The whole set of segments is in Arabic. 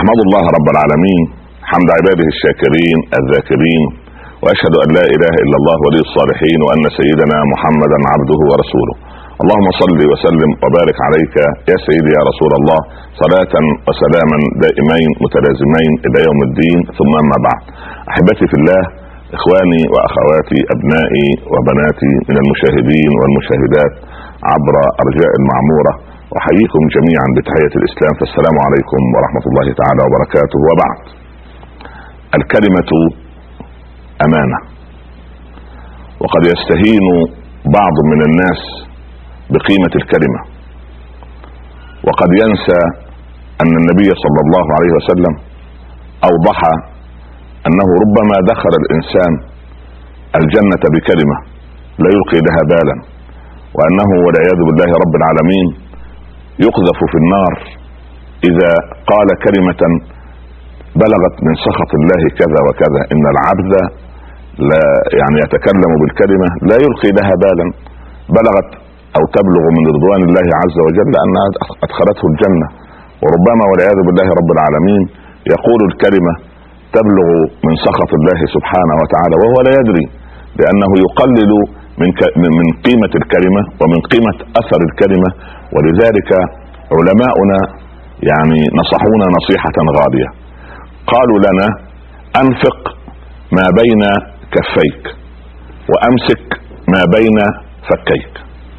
أحمد الله رب العالمين حمد عباده الشاكرين الذاكرين، وأشهد أن لا إله إلا الله ولي الصالحين، وأن سيدنا محمدا عبده ورسوله. اللهم صل وسلم وبارك عليك يا سيدي يا رسول الله، صلاة وسلاما دائمين متلازمين إلى يوم الدين. ثم أما بعد، أحبتي في الله، إخواني وأخواتي، أبنائي وبناتي من المشاهدين والمشاهدات عبر أرجاء المعمورة، أحييكم جميعا بتحية الإسلام، فالسلام عليكم ورحمة الله تعالى وبركاته. وبعد، الكلمة أمانة، وقد يستهين بعض من الناس بقيمة الكلمة، وقد ينسى أن النبي صلى الله عليه وسلم أوضح أنه ربما دخل الإنسان الجنة بكلمة لا يلقي لها بالا، وأنه والعياذ بالله رب العالمين يقذف في النار إذا قال كلمة بلغت من سخط الله كذا وكذا. إن العبد لا يتكلم بالكلمة لا يلقي لها بالا، بلغت أو تبلغ من رضوان الله عز وجل أنها أدخلته الجنة. وربما والعياذ بالله رب العالمين يقول الكلمة تبلغ من سخط الله سبحانه وتعالى وهو لا يدري، لأنه يقلل من قيمة الكلمة ومن قيمة أثر الكلمة. ولذلك علماؤنا نصحونا نصيحة غالية، قالوا لنا: أنفق ما بين كفيك وأمسك ما بين فكيك.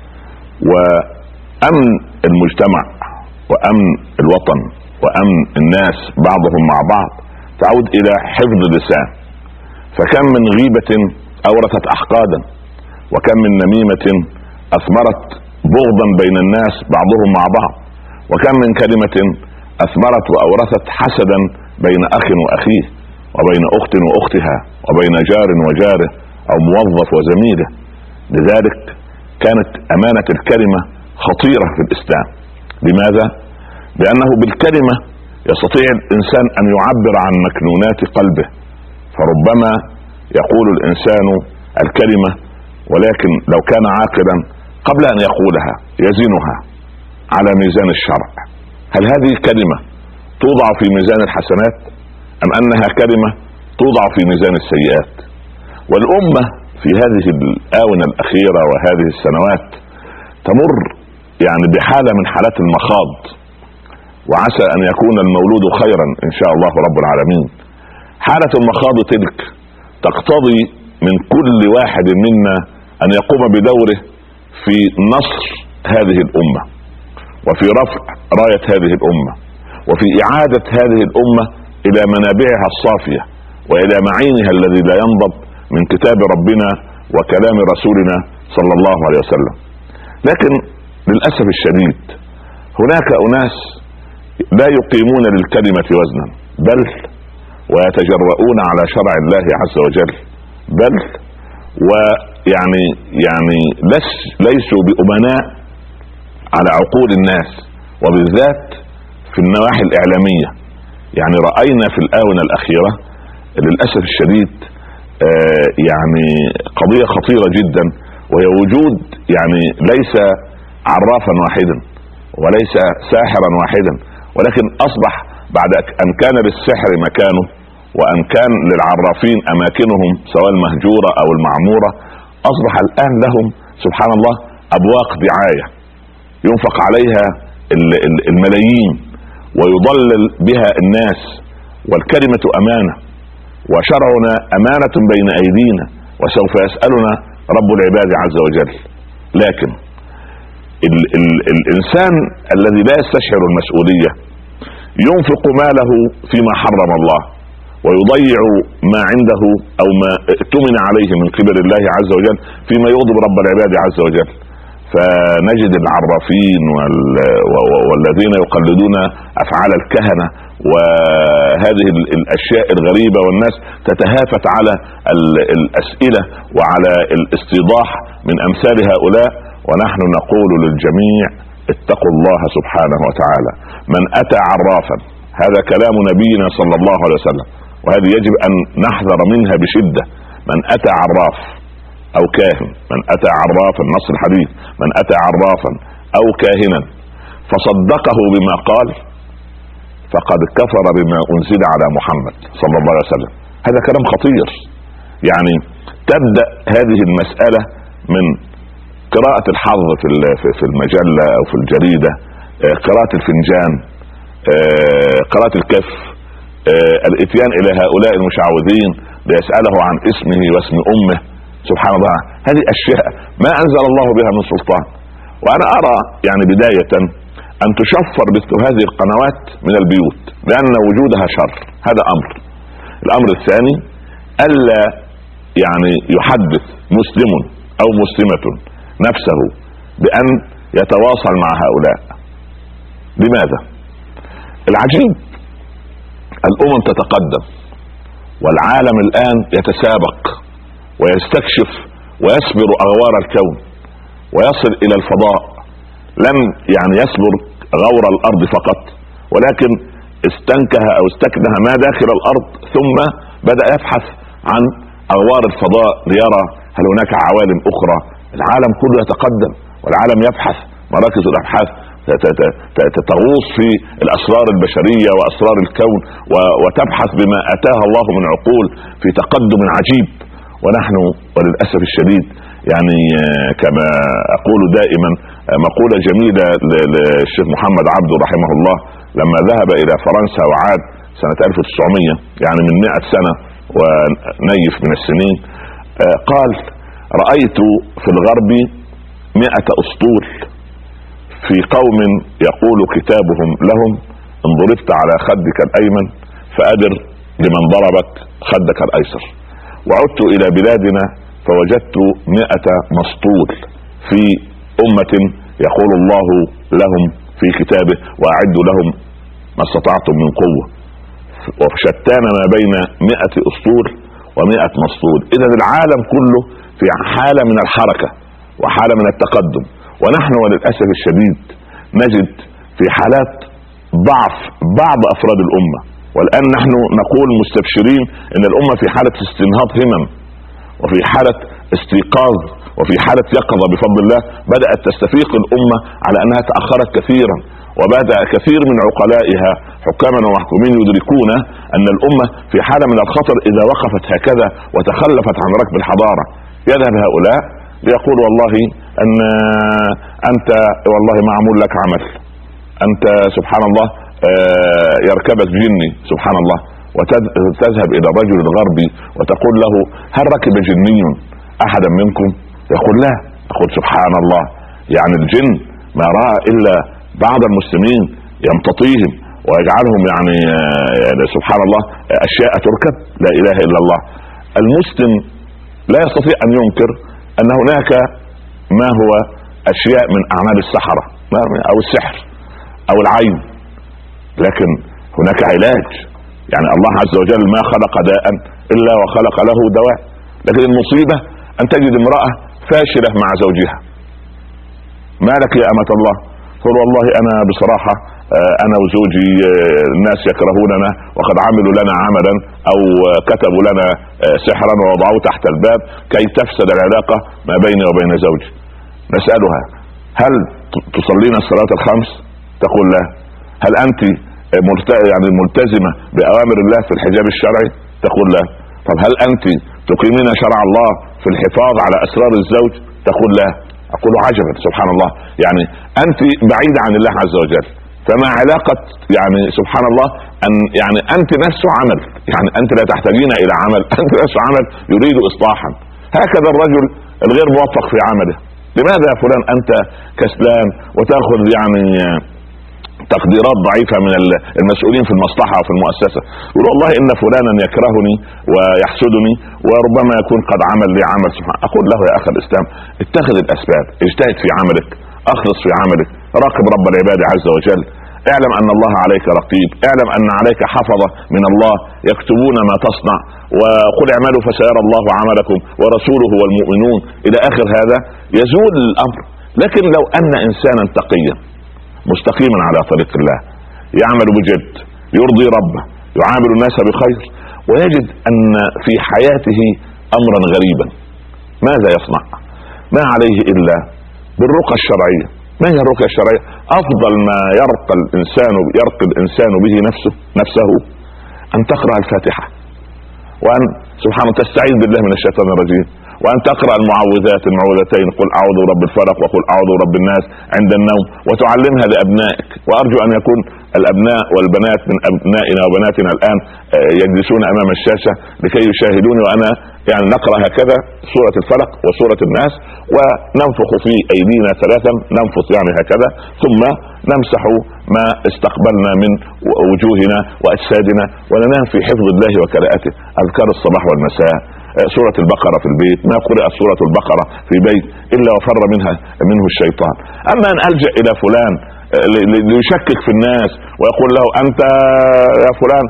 وأمن المجتمع وأمن الوطن وأمن الناس بعضهم مع بعض تعود إلى حفظ اللسان، فكم من غيبة أورثت أحقادا، وكم من نميمة أثمرت بغضا بين الناس بعضهم مع بعض، وكم من كلمة أثمرت وأورثت حسدا بين أخ وأخيه، وبين أخت وأختها، وبين جار وجاره، أو موظف وزميله. لذلك كانت أمانة الكلمة خطيرة في الإسلام. لماذا؟ لأنه بالكلمة يستطيع الإنسان أن يعبر عن مكنونات قلبه، فربما يقول الإنسان الكلمة ولكن لو كان عاقلا قبل أن يقولها يزنها على ميزان الشرع. هل هذه الكلمة توضع في ميزان الحسنات أم أنها كلمة توضع في ميزان السيئات؟ والأمة في هذه الآونة الأخيرة وهذه السنوات تمر بحالة من حالات المخاض، وعسى أن يكون المولود خيرا إن شاء الله رب العالمين. حالة المخاض تلك تقتضي من كل واحد منا أن يقوم بدوره في نصر هذه الأمة، وفي رفع راية هذه الأمة، وفي إعادة هذه الأمة إلى منابعها الصافية وإلى معينها الذي لا ينضب من كتاب ربنا وكلام رسولنا صلى الله عليه وسلم. لكن للأسف الشديد هناك أناس لا يقيمون للكلمة وزنا، بل ويتجرؤون على شرع الله عز وجل، بل ليسوا بأمناء على عقول الناس، وبالذات في النواحي الإعلامية. رأينا في الآونة الأخيرة للأسف الشديد قضية خطيرة جدا، وهي وجود ليس عرافا واحدا وليس ساحرا واحدا، ولكن أصبح بعد أن كان للسحر مكانه وأن كان للعرافين أماكنهم سواء المهجورة أو المعمورة، أصبح الآن لهم سبحان الله أبواق دعاية ينفق عليها الملايين ويضلل بها الناس. والكلمة أمانة، وشرعنا أمانة بين أيدينا، وسوف يسألنا رب العباد عز وجل. لكن الإنسان الذي لا يستشعر المسؤولية ينفق ماله فيما حرم الله، ويضيع ما عنده أو ما ائتمن عليه من قبل الله عز وجل فيما يغضب رب العباد عز وجل. فنجد العرافين والذين يقلدون أفعال الكهنة وهذه الأشياء الغريبة، والناس تتهافت على الأسئلة وعلى الاستيضاح من أمثال هؤلاء. ونحن نقول للجميع: اتقوا الله سبحانه وتعالى. من أتى عرافا، هذا كلام نبينا صلى الله عليه وسلم، وهذه يجب أن نحذر منها بشدة. من أتى عراف أو كاهن، من أتى عرافا، نص الحديث: من أتى عرافا أو كاهنا فصدقه بما قال فقد كفر بما أنزل على محمد صلى الله عليه وسلم. هذا كلام خطير. يعني تبدأ هذه المسألة من قراءة الحظ في المجلة أو في الجريدة، قراءة الفنجان، قراءة الكف، الاتيان إلى هؤلاء المشعوذين ليسأله عن اسمه واسم أمه. سبحان الله، هذه أشياء ما أنزل الله بها من سلطان. وأنا أرى يعني بداية أن تشفر مثل هذه القنوات من البيوت، لأن وجودها شر. هذا أمر. الأمر الثاني، ألا يعني يحدث مسلم أو مسلمة نفسه بأن يتواصل مع هؤلاء. لماذا؟ العجيب، الأمم تتقدم والعالم الآن يتسابق ويستكشف ويسبر أغوار الكون ويصل إلى الفضاء. لم يعني يسبر غور الأرض فقط، ولكن استنكه أو استكنه ما داخل الأرض، ثم بدأ يبحث عن أغوار الفضاء ليرى هل هناك عوالم أخرى. العالم كله يتقدم والعالم يبحث، مراكز الأبحاث تغوص في الأسرار البشرية وأسرار الكون وتبحث بما أتاها الله من عقول في تقدم عجيب. ونحن وللأسف الشديد يعني كما أقول دائما مقولة جميلة للشيخ محمد عبده رحمه الله لما ذهب إلى فرنسا وعاد سنة 1900، يعني من 100 سنة ونيف من السنين، قال: رأيت في الغرب 100 أسطول في قوم يقول كتابهم لهم: ان ضربت على خدك الأيمن فأدر لمن ضربك خدك الأيسر. وعدت إلى بلادنا فوجدت 100 مسطول في أمة يقول الله لهم في كتابه: وأعدوا لهم ما استطعتم من قوة. وشتان ما بين 100 أسطول و100 مسطول. إذا العالم كله في حالة من الحركة وحالة من التقدم، ونحن وللأسف الشديد نجد في حالات ضعف بعض أفراد الأمة. والآن نحن نقول مستبشرين أن الأمة في حالة استنهاض همم وفي حالة استيقاظ وفي حالة يقظة بفضل الله. بدأت تستفيق الأمة على أنها تأخرت كثيرا، وبدأ كثير من عقلائها حكاما ومحكومين يدركون أن الأمة في حالة من الخطر إذا وقفت هكذا وتخلفت عن ركب الحضارة. يذهب هؤلاء ليقول: والله أن أنت والله معمول لك عمل، أنت سبحان الله يركبك جني سبحان الله. وتذهب إلى الرجل الغربي وتقول له: هل ركب جني أحدا منكم؟ يقول: لا. أقول: سبحان الله، يعني الجن ما رأى إلا بعض المسلمين يمتطيهم ويجعلهم يعني سبحان الله أشياء تركب. لا إله إلا الله. المسلم لا يستطيع أن ينكر أن هناك ما هو أشياء من أعمال السحرة أو السحر أو العين، لكن هناك علاج. يعني الله عز وجل ما خلق داء إلا وخلق له دواء. لكن المصيبة أن تجد امرأة فاشلة مع زوجها: ما لك يا أمة الله؟ تقول: والله أنا بصراحة أنا وزوجي الناس يكرهوننا وقد عملوا لنا عملا أو كتبوا لنا سحرا ووضعوه تحت الباب كي تفسد العلاقة ما بيني وبين زوجي. نسألها: هل تصلين الصلاة الخمس؟ تقول: لا. هل أنت يعني ملتزمة بأوامر الله في الحجاب الشرعي؟ تقول: لا. طب هل أنت تقيمين شرع الله في الحفاظ على أسرار الزوج؟ تقول: لا. أقول: عجبا سبحان الله، يعني أنت بعيدة عن الله عز وجل، فما علاقة يعني سبحان الله أن يعني أنت نفس عمل، يعني أنت لا تحتاجين إلى عمل، أنت نفس عمل يريد إصلاحا. هكذا الرجل الغير موفق في عمله: لماذا يا فلان أنت كسلان وتأخذ يعني تقديرات ضعيفة من المسؤولين في المصلحة وفي المؤسسة؟ يقول: والله إن فلانا يكرهني ويحسدني وربما يكون قد عمل لي عمل. سبحان. أقول له: يا أخي الإسلام، اتخذ الأسباب، اجتهد في عملك، أخلص في عملك، راقب رب العباد عز وجل، اعلم أن الله عليك رقيب، اعلم أن عليك حفظة من الله يكتبون ما تصنع، وقل اعملوا فسيرى الله عملكم ورسوله والمؤمنون إلى آخر هذا. يزول الأمر. لكن لو أن إنسانا تقيا مستقيما على طريق الله يعمل بجد يرضي ربه يعامل الناس بخير ويجد أن في حياته أمرا غريبا، ماذا يصنع؟ ما عليه إلا بالرقى الشرعية. ما هي الرقى الشرعية؟ افضل ما يرقى الانسان به نفسه ان تقرأ الفاتحة، وان سبحانه تستعيذ بالله من الشيطان الرجيم، وان تقرأ المعوذتين قل اعوذ برب الفلق وقل اعوذ برب الناس عند النوم، وتعلمها لابنائك. وارجو ان يكون الابناء والبنات من ابنائنا وبناتنا الان يجلسون امام الشاشة لكي يشاهدوني وانا يعني نقرأ هكذا سورة الفلق وسورة الناس، وننفخ في ايدينا 3، ننفث يعني هكذا، ثم نمسح ما استقبلنا من وجوهنا واجسادنا، وننام في حفظ الله وكلاءته. اذكار الصباح والمساء، سورة البقرة في البيت، ما قرأت سورة البقرة في بيت إلا وفر منه الشيطان. أما أن ألجأ إلى فلان ليشكك في الناس ويقول له أنت يا فلان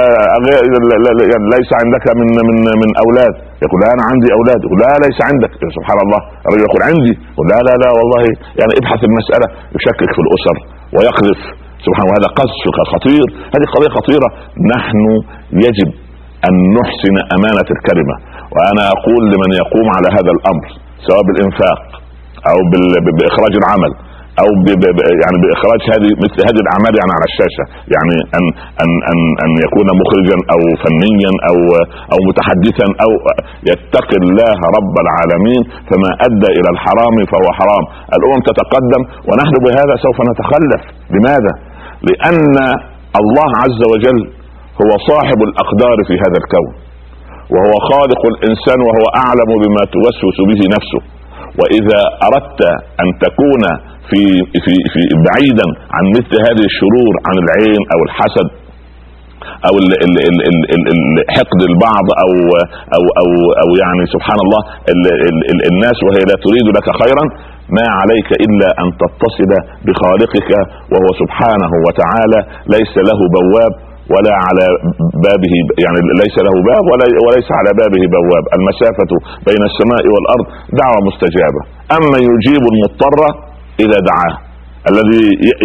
ليس عندك من أولاد، يقول لا أنا عندي أولاد، يقول لا ليس عندك، سبحان الله. الرجل يقول عندي، يقول لا والله يعني ابحث المسألة، يشكك في الأسر ويقذف، سبحان الله. هذا قذف خطير، هذه قضية خطيرة. نحن يجب أن نحسن أمانة الكلمة، وأنا أقول لمن يقوم على هذا الأمر سواء بالإنفاق أو بإخراج العمل أو يعني بإخراج مثل هذه الأعمال يعني على الشاشة، يعني أن يكون مخرجا أو فنيا أو متحدثا أو يتقي الله رب العالمين، فما أدى إلى الحرام فهو حرام. الأمم تتقدم ونحن بهذا سوف نتخلف. لماذا؟ لأن الله عز وجل هو صاحب الأقدار في هذا الكون، وهو خالق الإنسان، وهو أعلم بما توسوس به نفسه. وإذا أردت أن تكون في بعيدا عن مثل هذه الشرور، عن العين أو الحسد أو حقد البعض أو يعني سبحان الله الناس وهي لا تريد لك خيرا، ما عليك إلا أن تتصل بخالقك، وهو سبحانه وتعالى ليس له بواب ولا على بابه، يعني ليس له باب وليس على بابه بواب. المسافة بين السماء والأرض دعوة مستجابة. أما يجيب المضطر إذا دعاه، الذي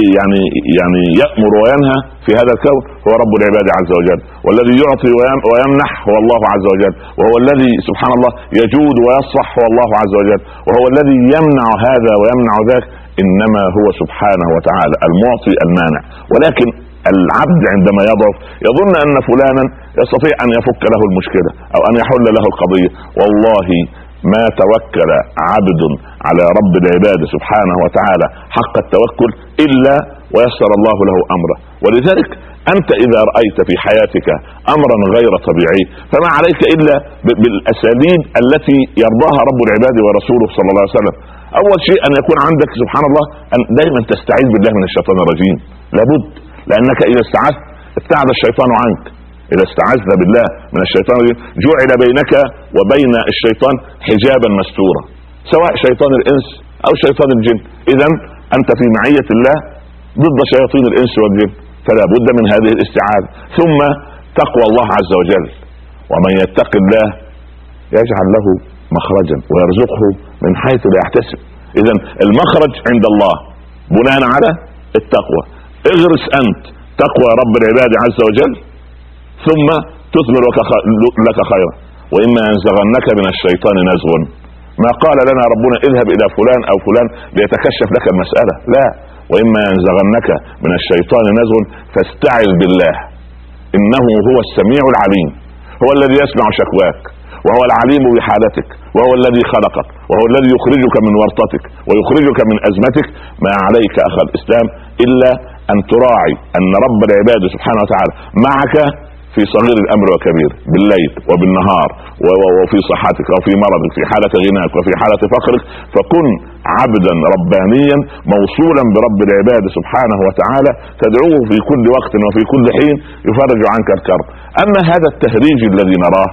يعني يأمر وينهى في هذا الكون هو رب العباد عز وجل، والذي يعطي ويمنح هو الله عز وجل، وهو الذي سبحان الله يجود ويصفح هو الله عز وجل، وهو الذي يمنع هذا ويمنع ذاك، إنما هو سبحانه وتعالى المعطي المانع. ولكن العبد عندما يضعف يظن أن فلانا يستطيع أن يفك له المشكلة أو أن يحل له القضية. والله ما توكل عبد على رب العباد سبحانه وتعالى حق التوكل إلا ويسر الله له أمره. ولذلك أنت إذا رأيت في حياتك أمرا غير طبيعي فما عليك إلا بالأساليب التي يرضاها رب العباد ورسوله صلى الله عليه وسلم. أول شيء أن يكون عندك سبحان الله أن دائما تستعيذ بالله من الشيطان الرجيم، لابد، لأنك إذا استعذت ابتعد الشيطان عنك. إذا استعذت بالله من الشيطان الرجيم جعل بينك وبين الشيطان حجابا مستورا، سواء شيطان الإنس أو شيطان الجن. إذن أنت في معية الله ضد شياطين الإنس والجن، فلا بد من هذه الاستعاذة. ثم تقوى الله عز وجل، ومن يتق الله يجعل له مخرجا ويرزقه من حيث لا يحتسب. إذن المخرج عند الله بناء على التقوى. اغرس أنت تقوى رب العباد عز وجل ثم تثمر لك خيرا. وإما ينزغنك من الشيطان نزغ، ما قال لنا ربنا اذهب إلى فلان أو فلان ليتكشف لك المسألة، لا، وإما ينزغنك من الشيطان نزغ فاستعذ بالله إنه هو السميع العليم، هو الذي يسمع شكواك، وهو العليم بحالتك، وهو الذي خلقك، وهو الذي يخرجك من ورطتك ويخرجك من أزمتك. ما عليك أخ الإسلام إلا أن تراعي أن رب العباد سبحانه وتعالى معك في صغير الأمر وكبير، بالليل وبالنهار، وفي صحتك وفي مرضك، في حالة غناك وفي حالة فقرك. فكن عبدا ربانيا موصولا برب العباد سبحانه وتعالى، تدعوه في كل وقت وفي كل حين يفرج عنك الكرب. أما هذا التهريج الذي نراه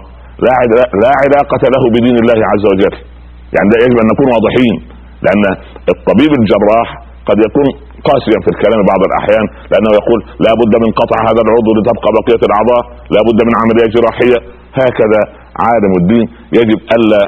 لا علاقة له بدين الله عز وجل، يعني لا، يجب أن نكون واضحين، لأن الطبيب الجراح قد يكون قاسيا في الكلام بعض الأحيان، لأنه يقول لا بد من قطع هذا العضو لتبقى بقية الأعضاء، لا بد من عملية جراحية. هكذا عالم الدين يجب ألا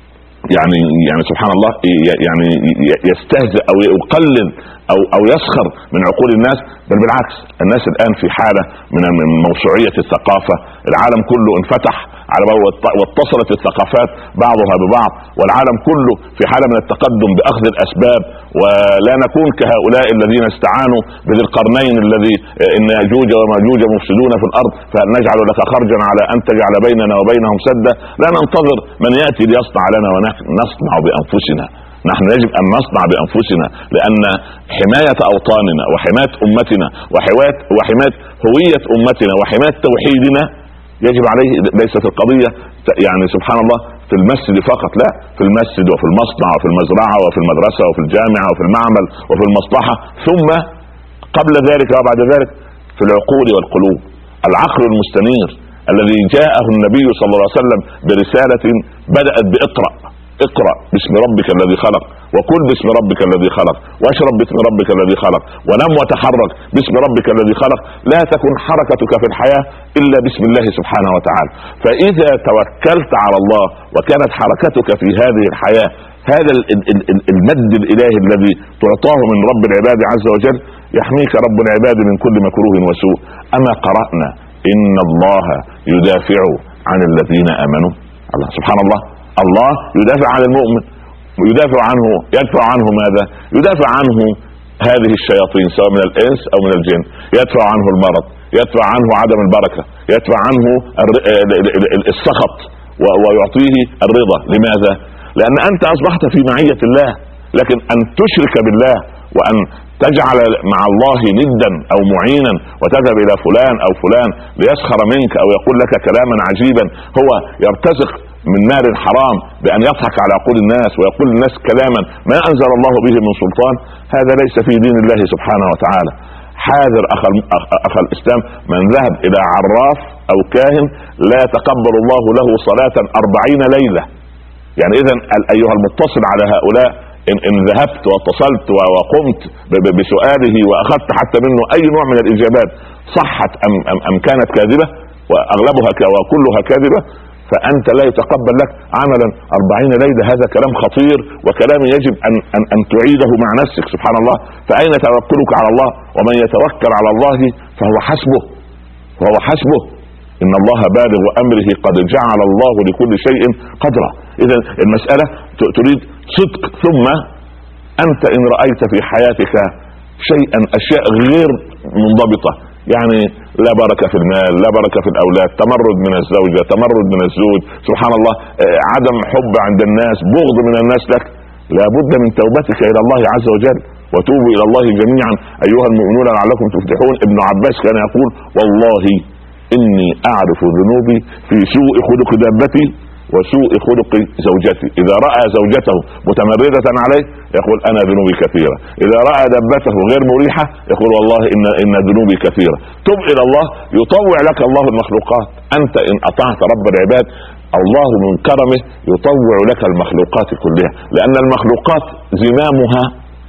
يعني سبحان الله يعني يستهزئ أو يقلل أو يسخر من عقول الناس، بل بالعكس. الناس الآن في حالة من موسوعية الثقافة، العالم كله انفتح على واتصلت الثقافات بعضها ببعض، والعالم كله في حالة من التقدم بأخذ الأسباب، ولا نكون كهؤلاء الذين استعانوا بذي القرنين الذي إن يأجوج وماجوج مفسدون في الأرض فنجعل لك خرجا على أن تجعل بيننا وبينهم سدا. لا ننتظر من يأتي ليصنع لنا ونحن نصنع بأنفسنا. نحن يجب أن نصنع بأنفسنا، لأن حماية أوطاننا وحماية أمتنا وحماية هوية أمتنا وحماية توحيدنا يجب عليه. ليست القضية يعني سبحان الله في المسجد فقط، لا، في المسجد وفي المصنع وفي المزرعة وفي المدرسة وفي الجامعة وفي المعمل وفي المصلحة، ثم قبل ذلك وبعد ذلك في العقول والقلوب. العقل المستنير الذي جاءه النبي صلى الله عليه وسلم برسالة بدأت بإقرأ، اقرأ باسم ربك الذي خلق، وكل باسم ربك الذي خلق، واشرب باسم ربك الذي خلق، ونم وتحرك باسم ربك الذي خلق. لا تكن حركتك في الحياة إلا باسم الله سبحانه وتعالى. فإذا توكلت على الله وكانت حركتك في هذه الحياة هذا المد الإلهي الذي تعطاه من رب العباد عز وجل، يحميك رب العباد من كل مكروه وسوء. أما قرأنا إن الله يدافع عن الذين آمنوا. الله سبحان الله، الله يدافع عن المؤمن، ويدافع عنه، يدفع عنه ماذا؟ يدافع عنه هذه الشياطين سواء من الإنس أو من الجن، يدفع عنه المرض، يدفع عنه عدم البركة، يدفع عنه السخط، ويعطيه الرضا. لماذا؟ لأن أنت أصبحت في معية الله. لكن أن تشرك بالله وأن تجعل مع الله ندا أو معينا وتذهب إلى فلان أو فلان ليسخر منك أو يقول لك كلاما عجيبا، هو يرتزق من مال حرام بأن يضحك على عقول الناس ويقول الناس كلاما ما أنزل الله به من سلطان، هذا ليس في دين الله سبحانه وتعالى. حاذر أخ الإسلام من ذهب إلى عراف أو كاهن لا يتقبل الله له صلاة 40 ليلة. يعني إذن أيها المتصل على هؤلاء، إن ذهبت واتصلت وقمت بسؤاله وأخذت حتى منه أي نوع من الإجابات صحت أم كانت كاذبة، وأغلبها وكلها كاذبة، فأنت لا يتقبل لك عملا 40 ليلة. هذا كلام خطير وكلام يجب أن تعيده مع نفسك. سبحان الله، فأين توكلك على الله؟ ومن يتوكل على الله فهو حسبه، وهو حسبه، إن الله بالغ أمره قد جعل الله لكل شيء قدرا. إذا المسألة تريد صدق. ثم أنت إن رأيت في حياتك أشياء غير منضبطة، يعني لا بركة في المال، لا بركة في الأولاد، تمرد من الزوجة، تمرد من الزوج، سبحان الله، عدم حب عند الناس، بغض من الناس لك، لابد من توبتك إلى الله عز وجل. وتوبوا إلى الله جميعا أيها المؤمنون لعلكم تفلحون. ابن عباس كان يقول والله إني أعرف ذنوبي في سوء خلق دابتي وسوء خلق زوجتي. إذا رأى زوجته متمردة عليه يقول أنا ذنوبي كثيرة، إذا رأى دابته غير مريحة يقول والله إن ذنوبي كثيرة. تب إلى الله يطوع لك الله المخلوقات. أنت إن أطعت رب العباد الله من كرمه يطوع لك المخلوقات كلها، لأن المخلوقات زمامها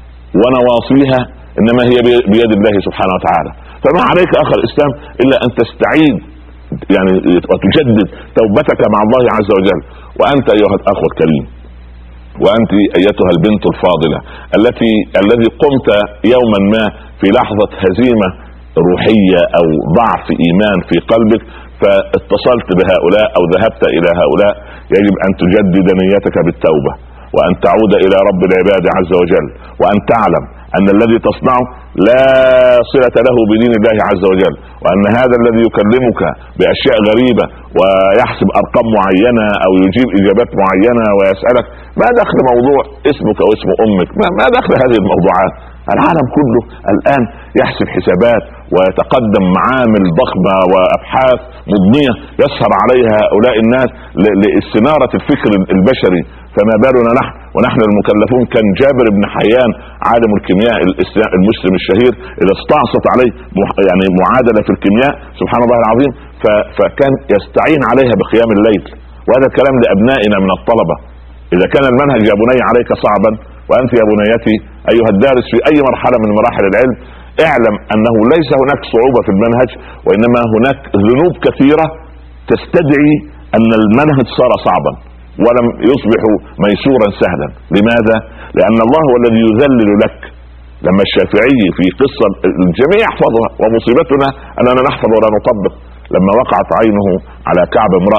ونواصيها إنما هي بيد الله سبحانه وتعالى. فما عليك أخ الإسلام إلا أن تستعيد يعني وتجدد توبتك مع الله عز وجل. وأنت أيها الأخ الكريم، وأنت أيتها البنت الفاضلة الذي قمت يوما ما في لحظة هزيمة روحية أو ضعف إيمان في قلبك فاتصلت بهؤلاء أو ذهبت إلى هؤلاء، يجب أن تجدد نيتك بالتوبة وأن تعود إلى رب العباد عز وجل، وأن تعلم أن الذي تصنعه لا صلة له بدين الله عز وجل، وأن هذا الذي يكلمك بأشياء غريبة ويحسب أرقام معينة أو يجيب إجابات معينة ويسألك ما دخل موضوع اسمك أو اسم أمك، ما دخل هذه الموضوعات. العالم كله الآن يحسب حسابات ويتقدم معامل ضخمة وأبحاث مضنية يسهر عليها هؤلاء الناس لاستنارة الفكر البشري، فما بالنا نحن ونحن المكلفون. كان جابر بن حيان عالم الكيمياء المسلم الشهير إذا استعصت عليه يعني معادلة في الكيمياء سبحان الله العظيم فكان يستعين عليها بقيام الليل. وهذا الكلام لأبنائنا من الطلبة. إذا كان المنهج يا بني عليك صعبا، وأنت يا بنيتي أيها الدارس في أي مرحلة من مراحل العلم، اعلم أنه ليس هناك صعوبة في المنهج، وإنما هناك ذنوب كثيرة تستدعي أن المنهج صار صعبا ولم يصبح ميسورا سهلا. لماذا؟ لأن الله هو الذي يذلل لك. لما الشافعي في قصة الجميع يحفظها ومصيبتنا أننا نحفظ ولا نطبق، لما وقعت عينه على كعب امرأة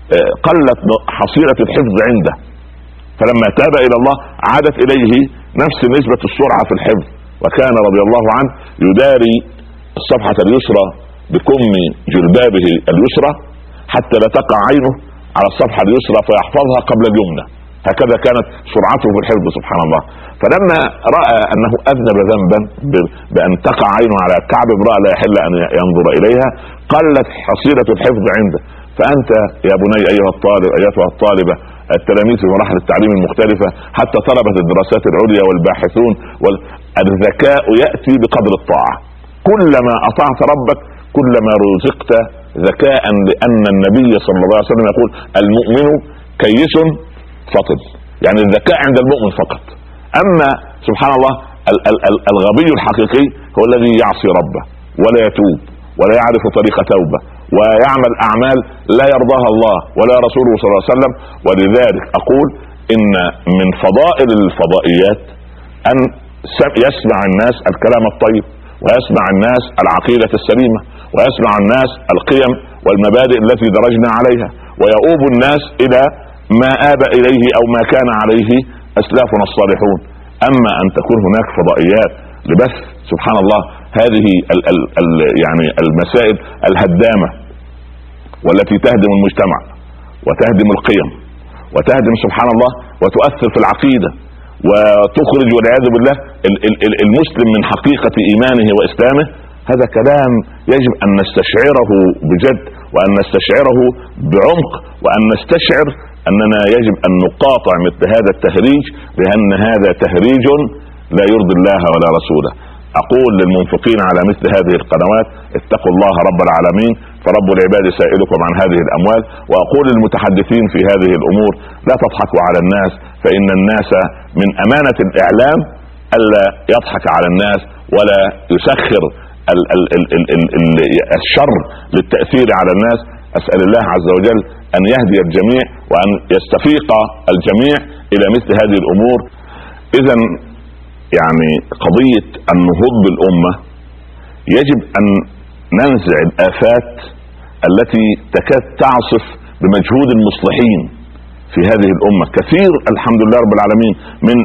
قلت حصيلة الحفظ عنده، فلما تاب الى الله عادت اليه نفس نسبة السرعة في الحفظ، وكان رضي الله عنه يداري الصفحة اليسرى بكم جلبابه اليسرى حتى لا تقع عينه على الصفحة اليسرى فيحفظها قبل اليمنى، هكذا كانت سرعته في الحفظ سبحان الله. فلما رأى أنه أذنب ذنبا بأن تقع عينه على كعب امرأة لا يحل أن ينظر إليها قلت حصيلة الحفظ عنده. فأنت يا بني أيها الطالب أيتها الطالبة التلاميذ في مراحل التعليم المختلفة حتى طلبة الدراسات العليا والباحثون، الذكاء يأتي بقدر الطاعة، كلما أطعت ربك كلما رزقت ذكاء، لأن النبي صلى الله عليه وسلم يقول المؤمن كيس فطن، يعني الذكاء عند المؤمن فقط. أما سبحان الله الغبي الحقيقي هو الذي يعصي ربه ولا يتوب ولا يعرف طريق توبة ويعمل أعمال لا يرضاها الله ولا رسوله صلى الله عليه وسلم. ولذلك أقول إن من فضائل الفضائيات أن يسمع الناس الكلام الطيب، ويسمع الناس العقيدة السليمة، ويسمع الناس القيم والمبادئ التي درجنا عليها، ويؤوب الناس إلى ما آب إليه أو ما كان عليه أسلافنا الصالحون. أما أن تكون هناك فضائيات لبث سبحان الله هذه يعني المسائل الهدامة والتي تهدم المجتمع وتهدم القيم وتهدم سبحان الله وتؤثر في العقيدة وتخرج والعياذ بالله المسلم من حقيقة إيمانه وإسلامه، هذا كلام يجب أن نستشعره بجد وأن نستشعره بعمق، وأن نستشعر أننا يجب أن نقاطع مثل هذا التهريج، لأن هذا تهريج لا يرضي الله ولا رسوله. أقول للمنفقين على مثل هذه القنوات اتقوا الله رب العالمين فرب العباد سائلكم عن هذه الأموال. وأقول للمتحدثين في هذه الأمور لا تضحكوا على الناس، فإن الناس من أمانة الإعلام ألا يضحك على الناس ولا يسخر الشر للتأثير على الناس. أسأل الله عز وجل أن يهدي الجميع وأن يستفيق الجميع إلى مثل هذه الأمور. إذن يعني قضية النهوض بالأمة يجب أن ننزع الآفات التي تكاد تعصف بمجهود المصلحين في هذه الأمة. كثير الحمد لله رب العالمين من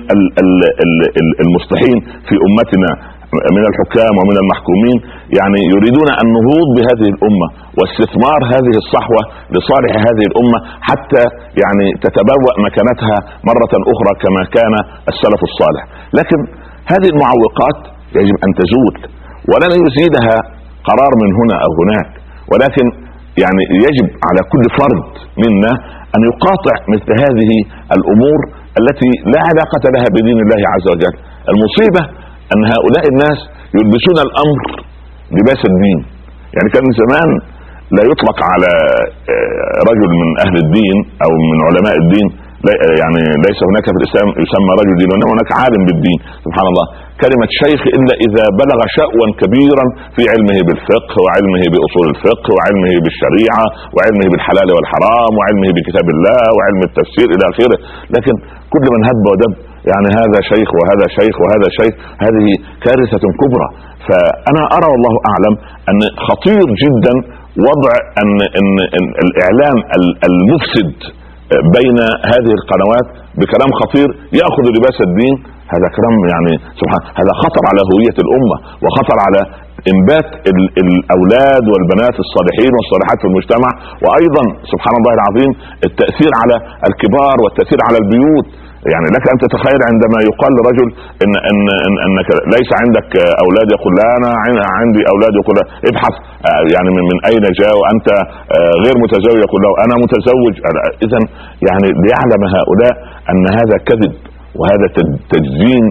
المصلحين في أمتنا من الحكام ومن المحكومين يعني يريدون النهوض بهذه الأمة واستثمار هذه الصحوة لصالح هذه الأمة حتى يعني تتبوأ مكانتها مرة أخرى كما كان السلف الصالح. لكن هذه المعوقات يجب أن تزول ولن يزيدها قرار من هنا أو هناك، ولكن يعني يجب على كل فرد منا أن يقاطع مثل هذه الأمور التي لا علاقة لها بدين الله عز وجل. المصيبة أن هؤلاء الناس يلبسون الأمر لباس الدين. يعني كان زمان لا يطلق على رجل من أهل الدين أو من علماء الدين، يعني ليس هناك في الإسلام يسمى رجل دين، وإنما هناك عالم بالدين سبحان الله، كلمة شيخ إلا إذا بلغ شأوا كبيرا في علمه بالفقه وعلمه بأصول الفقه وعلمه بالشريعة وعلمه بالحلال والحرام وعلمه بكتاب الله وعلم التفسير إلى آخره. لكن كل من هب ودب يعني هذا شيخ وهذا شيخ وهذا شيخ، هذه كارثة كبرى. فأنا أرى والله أعلم أن خطير جدا وضع أن الإعلام المفسد بين هذه القنوات بكلام خطير يأخذ لباس الدين. هذا كلام يعني سبحان، هذا خطر على هوية الأمة وخطر على إنبات الأولاد والبنات الصالحين والصالحات في المجتمع، وأيضا سبحان الله العظيم التأثير على الكبار والتأثير على البيوت. يعني لك أن تتخيل عندما يقال لرجل أنك ليس عندك أولاد يقول لا أنا عندي أولاد، يقول ابحث يعني من أين جاء، وأنت غير متزوج يقول له أنا متزوج. إذن يعني ليعلم هؤلاء أن هذا كذب وهذا تجزين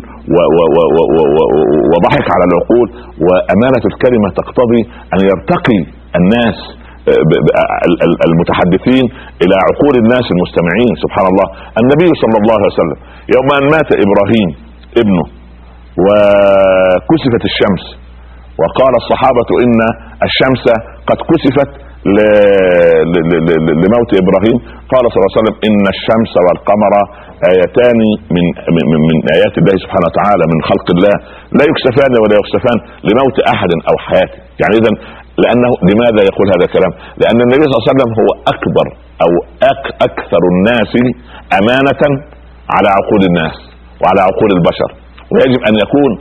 وضحك على العقول، وأمانة الكلمة تقتضي أن يرتقي الناس المتحدثين إلى عقول الناس المستمعين. سبحان الله، النبي صلى الله عليه وسلم يوم أن مات إبراهيم ابنه وكسفت الشمس وقال الصحابة إن الشمس قد كسفت لموت إبراهيم، قال صلى الله عليه وسلم إن الشمس والقمر آيتان من آيات الله سبحانه وتعالى من خلق الله لا يكسفان ولا يخسفان لموت أحد أو حياته. يعني إذن لأنه لماذا يقول هذا الكلام؟ لأن النبي صلى الله عليه وسلم هو او اكثر الناس امانة على عقول الناس وعلى عقول البشر. ويجب ان يكون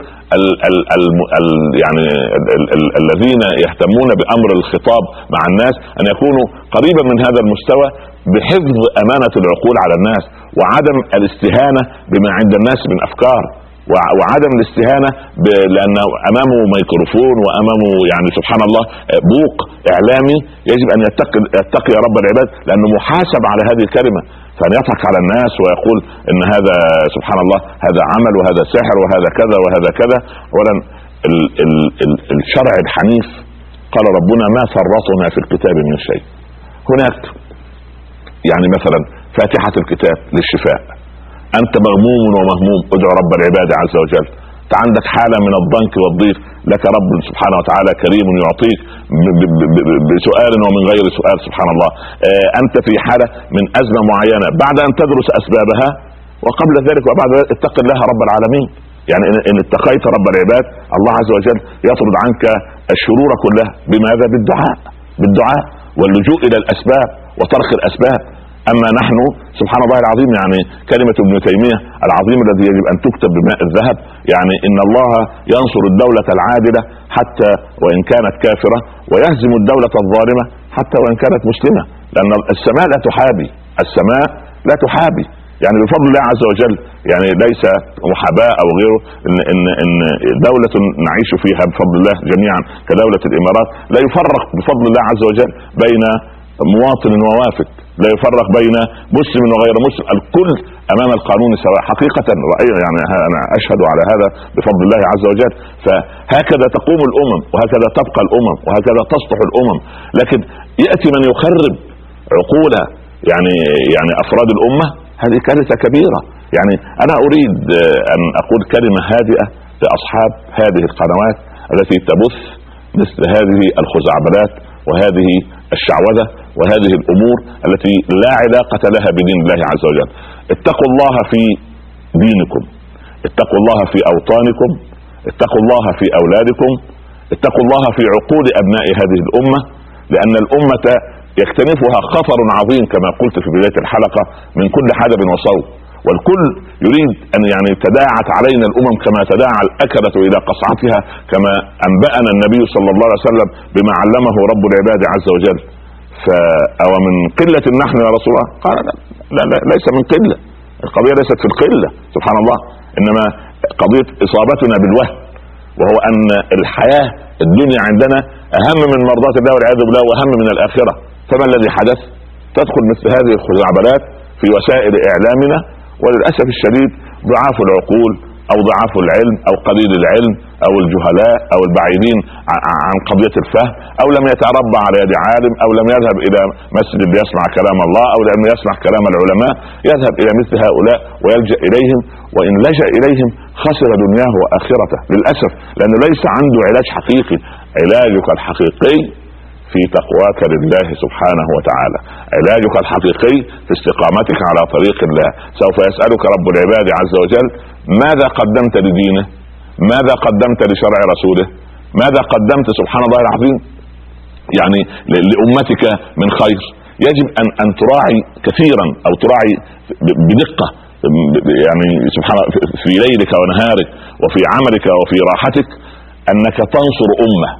يعني الذين يهتمون بامر الخطاب مع الناس ان يكونوا قريبا من هذا المستوى بحفظ امانة العقول على الناس، وعدم الاستهانة بما عند الناس من افكار، وعدم الاستهانة لانه امامه ميكروفون وامامه يعني سبحان الله بوق اعلامي. يجب ان يتقي رب العباد لانه محاسب على هذه الكلمة، فان يضحك على الناس ويقول ان هذا سبحان الله هذا عمل وهذا سحر وهذا كذا وهذا كذا. اولا الشرع الحنيف قال ربنا ما فرطنا في الكتاب من شيء. هناك يعني مثلا فاتحة الكتاب للشفاء، انت مغموم ومهموم ادعو رب العباد عز وجل. انت عندك حالة من الضنك والضيق، لك رب سبحانه وتعالى كريم يعطيك بسؤال ومن غير سؤال سبحان الله. انت في حالة من ازمة معينة، بعد ان تدرس اسبابها وقبل ذلك وبعد ذلك اتق الله رب العالمين. يعني ان اتقيت رب العباد الله عز وجل يطرد عنك الشرور كلها. بماذا؟ بالدعاء واللجوء الى الاسباب وترك الاسباب. اما نحن سبحان الله العظيم، يعني كلمة ابن تيمية العظيم الذي يجب ان تكتب بماء الذهب، يعني ان الله ينصر الدولة العادلة حتى وان كانت كافرة، ويهزم الدولة الظالمة حتى وان كانت مسلمة، لان السماء لا تحابي. يعني بفضل الله عز وجل، يعني ليس محاباة او غيره، ان دولة نعيش فيها بفضل الله جميعا كدولة الامارات لا يفرق بفضل الله عز وجل بين مواطن ووافد، لا يفرق بين مسلم وغير مسلم، الكل امام القانون سواء. حقيقة يعني انا اشهد على هذا بفضل الله عز وجل. فهكذا تقوم الامم، وهكذا تبقى الامم، وهكذا تصلح الامم. لكن يأتي من يخرب عقول يعني افراد الامة، هذه كارثة كبيرة. يعني انا اريد ان اقول كلمة هادئة لاصحاب هذه القنوات التي تبث مثل هذه الخزعبلات وهذه الشعوذة وهذه الامور التي لا علاقة لها بدين الله عز وجل. اتقوا الله في دينكم، اتقوا الله في اوطانكم، اتقوا الله في اولادكم، اتقوا الله في عقول ابناء هذه الامة، لان الامة يكتنفها خطر عظيم كما قلت في بداية الحلقة من كل حدب وصوب. والكل يريد ان يعني تداعت علينا الامم كما تداعى الاكلة الى قصعتها، كما انبأنا النبي صلى الله عليه وسلم بما علمه رب العباد عز وجل. أو من قلة نحن يا رسول الله؟ قال لا ليس من قلة، القضية ليست في القلة سبحان الله، انما قضية اصابتنا بالوهم، وهو ان الحياة الدنيا عندنا اهم من مرضات الله والعياذ بالله واهم من الاخرة. فما الذي حدث؟ تدخل مثل هذه الخزعبلات في وسائل اعلامنا، وللأسف الشديد ضعاف العقول او ضعاف العلم او قليل العلم او الجهلاء او البعيدين عن قضية الفهم، او لم يتربى على يد عالم، او لم يذهب الى مسجد ليسمع كلام الله، او لم يسمع كلام العلماء، يذهب الى مثل هؤلاء ويلجأ اليهم، وان لجأ اليهم خسر دنياه واخرته للأسف، لانه ليس عنده علاج حقيقي. علاجك الحقيقي في تقواك لله سبحانه وتعالى، علاجك الحقيقي في استقامتك على طريق الله. سوف يسألك رب العباد عز وجل ماذا قدمت لدينه، ماذا قدمت لشرع رسوله، ماذا قدمت سبحان الله العظيم يعني لأمتك من خير. يجب أن تراعي كثيرا أو تراعي بدقة يعني سبحان الله في ليلك ونهارك وفي عملك وفي راحتك أنك تنصر أمة.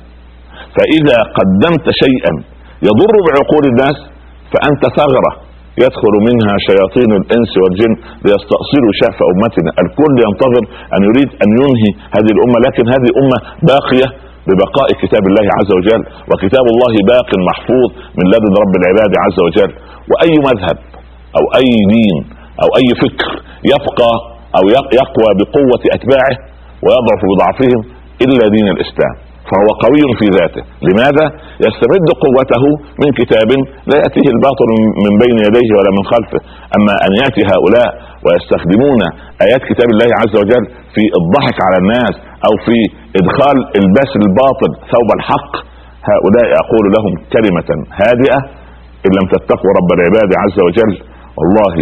فإذا قدمت شيئا يضر بعقول الناس فأنت ثغرة يدخل منها شياطين الإنس والجن ليستأصلوا شأف أمتنا. الكل ينتظر أن يريد أن ينهي هذه الأمة، لكن هذه أمة باقية ببقاء كتاب الله عز وجل، وكتاب الله باق محفوظ من لدن رب العباد عز وجل. وأي مذهب أو أي دين أو أي فكر يبقى أو يقوى بقوة أتباعه ويضعف بضعفهم إلا دين الإسلام، فهو قوي في ذاته. لماذا؟ يستمد قوته من كتاب لا يأتيه الباطل من بين يديه ولا من خلفه. أما أن يأتي هؤلاء ويستخدمون آيات كتاب الله عز وجل في الضحك على الناس أو في إدخال الباس الباطل ثوب الحق، هؤلاء أقول لهم كلمة هادئة: إن لم تتقوا رب العباد عز وجل والله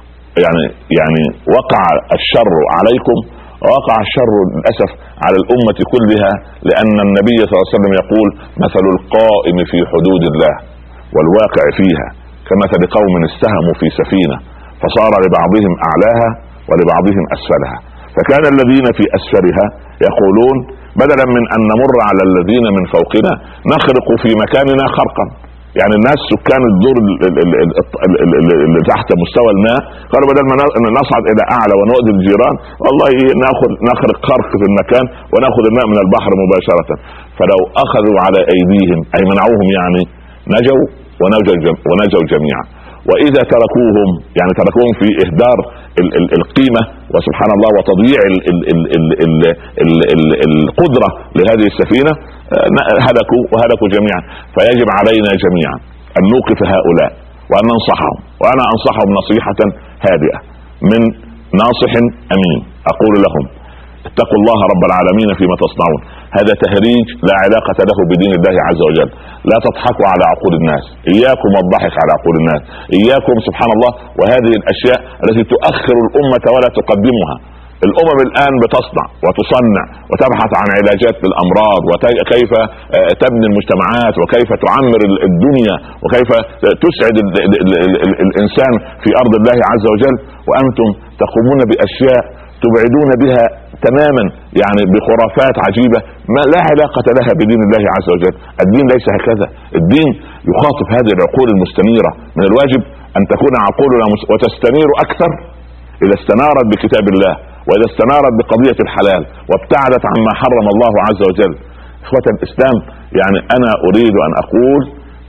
يعني وقع الشر عليكم، ووقع الشر للأسف على الأمة كلها، لأن النبي صلى الله عليه وسلم يقول: مثل القائم في حدود الله والواقع فيها كمثل قوم استهموا في سفينة فصار لبعضهم أعلاها ولبعضهم أسفلها، فكان الذين في أسفلها يقولون بدلا من أن نمر على الذين من فوقنا نخرق في مكاننا خرقا. يعني الناس سكان الدور اللي تحت مستوى الماء قالوا بدل ما نصعد الى اعلى ونؤذي الجيران والله نخرق خرق في المكان وناخذ الماء من البحر مباشرة. فلو اخذوا على ايديهم اي منعوهم يعني نجوا ونجوا جميعا. واذا تركوهم يعني تركوهم في اهدار القيمة وسبحان الله وتضييع القدرة لهذه السفينة هلكوا جميعا. فيجب علينا جميعا ان نوقف هؤلاء وان ننصحهم، وانا انصحهم نصيحة هادئة من ناصح امين. اقول لهم اتقوا الله رب العالمين فيما تصنعون، هذا تهريج لا علاقة له بدين الله عز وجل. لا تضحكوا على عقول الناس، اياكم والضحك على عقول الناس، اياكم سبحان الله وهذه الاشياء التي تؤخر الامة ولا تقدمها. الامم الان بتصنع وتصنع وتبحث عن علاجات للامراض وكيف تبني المجتمعات وكيف تعمر الدنيا وكيف تسعد الانسان في ارض الله عز وجل، وانتم تقومون باشياء تبعدون بها تماما يعني بخرافات عجيبة ما لا علاقة لها بدين الله عز وجل. الدين ليس هكذا، الدين يخاطب هذه العقول المستنيرة. من الواجب ان تكون عقولنا وتستنير اكثر اذا استنارت بكتاب الله واذا استنارت بقضية الحلال وابتعدت عما حرم الله عز وجل. اخوة الاسلام، يعني انا اريد ان اقول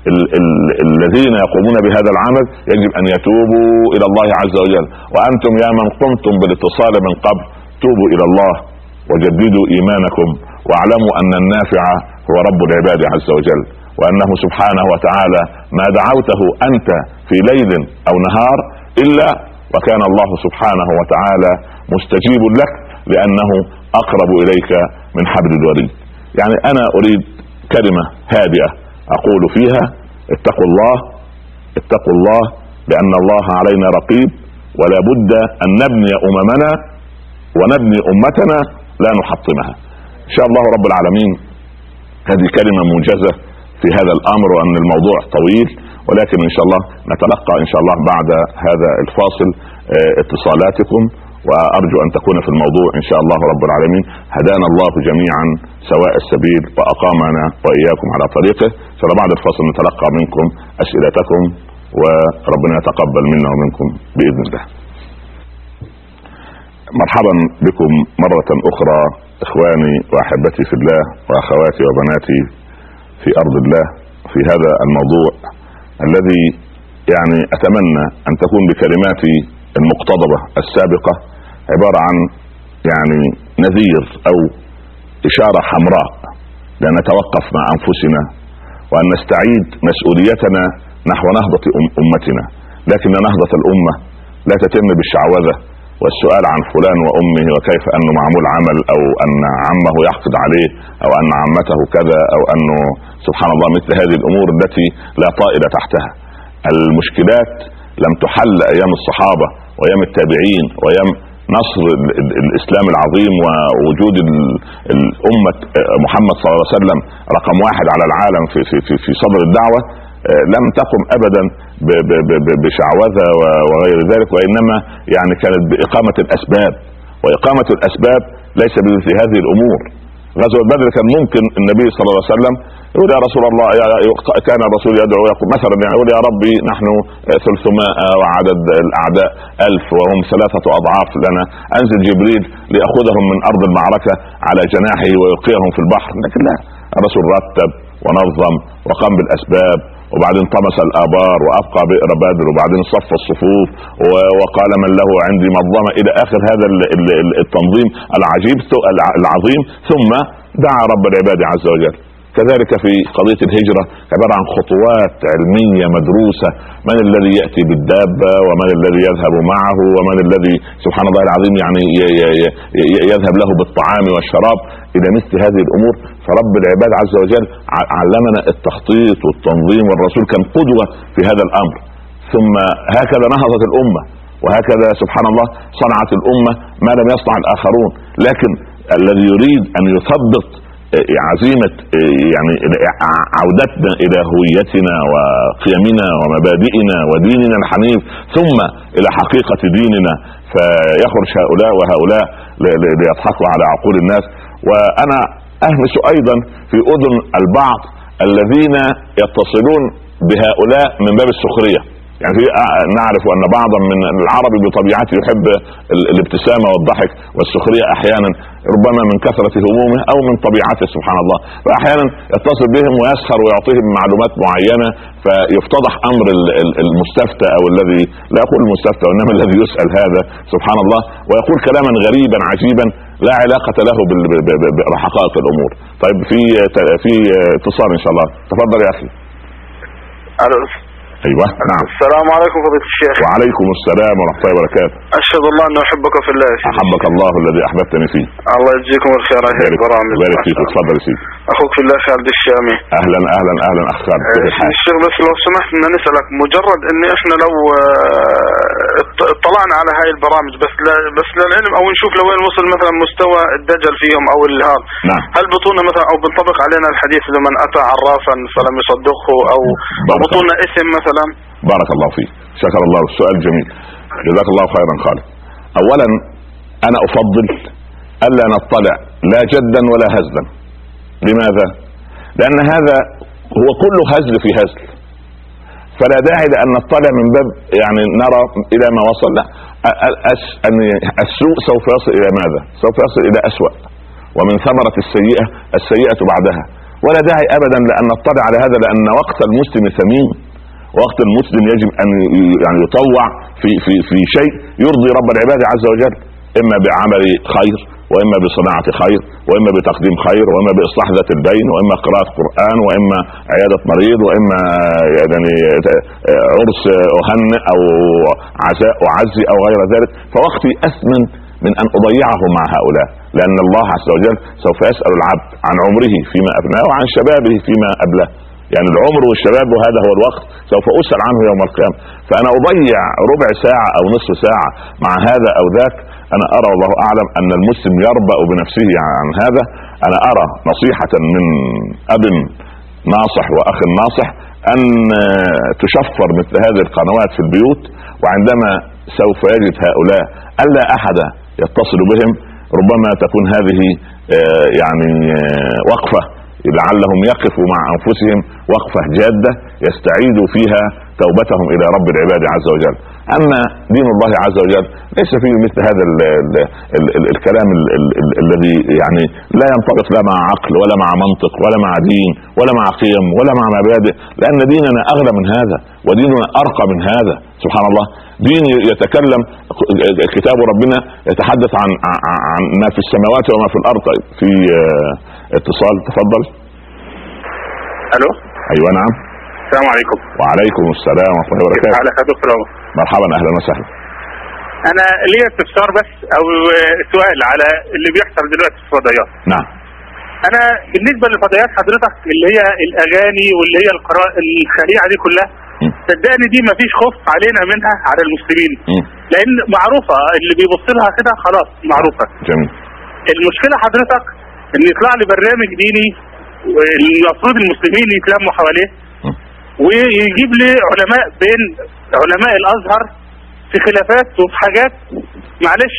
الذين يقومون بهذا العمل يجب ان يتوبوا الى الله عز وجل. وانتم يا من قمتم بالاتصال من قبل توبوا الى الله وجددوا ايمانكم واعلموا ان النافع هو رب العباد عز وجل، وانه سبحانه وتعالى ما دعوته انت في ليل او نهار الا وكان الله سبحانه وتعالى مستجيب لك لانه اقرب اليك من حبل الوريد. يعني انا اريد كلمة هادئة اقول فيها اتقوا الله، اتقوا الله، لان الله علينا رقيب، ولا بد ان نبني اممنا ونبني امتنا لا نحطمها. ان شاء الله رب العالمين هذه كلمة موجزة في هذا الامر، وان الموضوع طويل، ولكن ان شاء الله نتلقى ان شاء الله بعد هذا الفاصل اتصالاتكم، وارجو ان تكون في الموضوع ان شاء الله رب العالمين. هدانا الله جميعا سواء السبيل واقامنا واياكم على طريقه. فبعد الفاصل نتلقى منكم اسئلتكم وربنا يتقبل منا ومنكم باذن الله. مرحبا بكم مرة اخرى اخواني واحبتي في الله واخواتي وبناتي في ارض الله في هذا الموضوع الذي يعني اتمنى ان تكون بكلماتي المقتضبة السابقة عبارة عن يعني نذير او اشارة حمراء لان نتوقف مع انفسنا وان نستعيد مسؤوليتنا نحو نهضة امتنا. لكن نهضة الامة لا تتم بالشعوذة والسؤال عن فلان وامه وكيف انه معمول عمل او ان عمه يحقد عليه او ان عمته كذا او انه سبحان الله مثل هذه الامور التي لا طائل تحتها. المشكلات لم تحل ايام الصحابة وايام التابعين وايام نصر الاسلام العظيم ووجود الامة محمد صلى الله عليه وسلم رقم واحد على العالم في صدر الدعوة. لم تقم ابدا بشعوذة وغير ذلك، وانما يعني كانت باقامة الاسباب، واقامة الاسباب ليس بمثل هذه الامور. غزوة بدر كان ممكن النبي صلى الله عليه وسلم يقول يا رسول الله، كان الرسول يدعو يقول مثلا يعني يقول يا ربي نحن 300 وعدد الاعداء 1000 وهم 3 اضعاف لنا، انزل جبريل ليأخذهم من ارض المعركة على جناحه ويلقيهم في البحر. لكن لا، الرسول رتب ونظم وقام بالاسباب، وبعدين طمس الآبار وأبقى بئر بدر، وبعدين صف الصفوف وقال من له عندي مظلمة إلى آخر هذا التنظيم العجيب العظيم. ثم دعا رب العباد عز وجل. كذلك في قضية الهجرة عبارة عن خطوات علمية مدروسة، من الذي يأتي بالدابة ومن الذي يذهب معه ومن الذي سبحان الله العظيم يعني يذهب له بالطعام والشراب إلى مثل هذه الأمور. فرب العباد عز وجل علمنا التخطيط والتنظيم، والرسول كان قدوة في هذا الأمر. ثم هكذا نهضت الأمة، وهكذا سبحان الله صنعت الأمة ما لم يصنع الآخرون. لكن الذي يريد أن يثبط عزيمة يعني عودتنا إلى هويتنا وقيمنا ومبادئنا وديننا الحنيف، ثم إلى حقيقة ديننا، فيخرج هؤلاء وهؤلاء ليضحكوا على عقول الناس. وأنا أهمس أيضا في أذن البعض الذين يتصلون بهؤلاء من باب السخرية. يعني نعرف أن بعضا من العرب بطبيعته يحب الابتسامة والضحك والسخرية أحيانا، ربما من كثرة همومه أو من طبيعته سبحان الله، فأحيانا يتصل بهم ويسخر ويعطيهم معلومات معينة، فيفتضح أمر المستفتى أو الذي لا يقول المستفتى وإنما الذي يسأل هذا سبحان الله، ويقول كلاما غريبا عجيبا لا علاقة له بحقائق الأمور. طيب في اتصال إن شاء الله، تفضل يا أخي. ايوه نعم. السلام عليكم فضيلة الشيخ. وعليكم السلام ورحمة الله وبركاته. اشهد الله اني احبك في الله. احبك الله الذي احببتني فيه. الله يجزيكم الخير. بارك فيك. تفضل يا سيدي. اخوك في الله خالد الشامي. اهلا اهلا اهلا اخ خالد. الشيخ بس لو سمحت ان نسألك، مجرد ان احنا لو اطلعنا على هاي البرامج بس للعلم او نشوف لوين وصل مثلا مستوى الدجل فيهم او الهال، نعم. هل بطولنا مثلا او بنطبق علينا الحديث لمن اتى عرافا فلم يصدقه او بطولنا اسم مثلا؟ بارك الله فيك، شكر الله، السؤال جميل، جزاك الله خيرا خالد. اولا انا افضل الا نطلع لا جدا ولا هزلا. لماذا؟ لان هذا هو كله هزل في هزل، فلا داعي لان نطلع من باب يعني نرى الى ما وصل. لا، ان السوء سوف يصل الى ماذا؟ سوف يصل الى اسوأ، ومن ثمرة السيئة بعدها. ولا داعي ابدا لان نطلع على هذا، لان وقت المسلم ثمين، وقت المسلم يجب ان يعني يطوع في شيء يرضي رب العباد عز وجل، اما بعمل خير، واما بصناعة خير، واما بتقديم خير، واما باصلاح ذات البين، واما قراءة قرآن، واما عيادة مريض، واما يعني عرس اهنئ او عزاء اعزي او غير ذلك. فوقتي اثمن من ان اضيعه مع هؤلاء، لان الله عز وجل سوف يسأل العبد عن عمره فيما ابناه وعن شبابه فيما ابلاه. يعني العمر والشباب وهذا هو الوقت سوف أسأل عنه يوم القيامة. فأنا أضيع ربع ساعة أو نصف ساعة مع هذا أو ذاك. أنا أرى والله أعلم أن المسلم يربأ بنفسه عن هذا. أنا أرى نصيحة من أب ناصح وأخ ناصح أن تشفر مثل هذه القنوات في البيوت، وعندما سوف يجد هؤلاء ألا أحد يتصل بهم ربما تكون هذه يعني وقفة لعلهم يقفوا مع أنفسهم وقفة جادة يستعيدوا فيها توبتهم إلى رب العباد عز وجل. أما دين الله عز وجل ليس فيه مثل هذا الكلام الذي يعني لا ينطبق لا مع عقل ولا مع منطق ولا مع دين ولا مع قيم ولا مع مبادئ، لأن ديننا أغلى من هذا وديننا أرقى من هذا. سبحان الله، دين يتكلم، كتاب ربنا يتحدث عن ما في السماوات وما في الأرض. في اتصال، تفضل. الو. ايوه نعم. السلام عليكم. وعليكم السلام ورحمه الله وبركاته. على دكتور مرحبا، اهلا وسهلا. انا ليا استفسار بس او سؤال على اللي بيحصل دلوقتي في الفضائيات. نعم. انا بالنسبه للفضائيات حضرتك اللي هي الاغاني واللي هي الخليعه دي كلها، صدقني دي مفيش خوف علينا منها على المسلمين، لان معروفه اللي بيبص لها كده خلاص معروفه. جميل. المشكله حضرتك ان يطلع لي برنامج ديني المفروض المسلمين يتلموا حواليه، ويجيب لي علماء بين علماء الازهر في خلافات وفي حاجات معلش.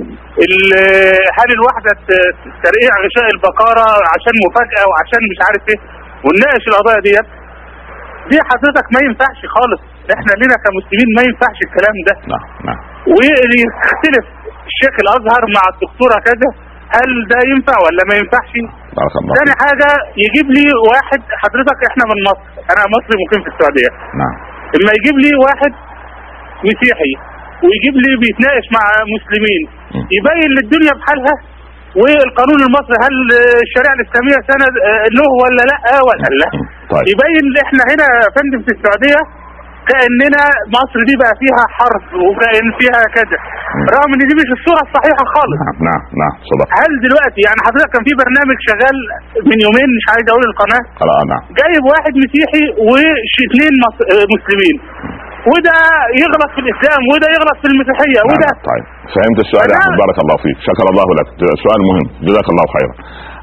هل الواحدة ترقيع غشاء البقرة عشان مفاجأة وعشان مش عارف ايه ونناقش القضايا دي حضرتك ما ينفعش خالص. احنا لنا كمسلمين ما ينفعش الكلام ده. نعم. ويختلف الشيخ الازهر مع الدكتورة كذا، هل ده ينفع ولا ما ينفعش؟ ثاني حاجة يجيب لي واحد، حضرتك احنا من مصر، انا مصري مقيم في السعودية. نعم. اما يجيب لي واحد مسيحي ويجيب لي بيتناقش مع مسلمين يبين للدنيا بحالها، والقانون المصري هل الشريعة الاسلامية سند له ولا لا ولا لا. طيب. يبين احنا هنا يا فندم في السعودية كأننا مصر دي بقى فيها حرب وكأن فيها كذا، رغم ان دي مش الصورة الصحيحة خالص. نعم صدق. هل دلوقتي يعني حضرتك كان في برنامج شغال من يومين مش عايز اقول القناة، نعم، جايب واحد مسيحي واثنين مسلمين، وده يغلط في الاسلام وده يغلط في المسيحية وده. طيب فهمت السؤال يا احمد، بارك الله فيك، شكر الله لك، سؤال مهم، جزاك الله خيرا.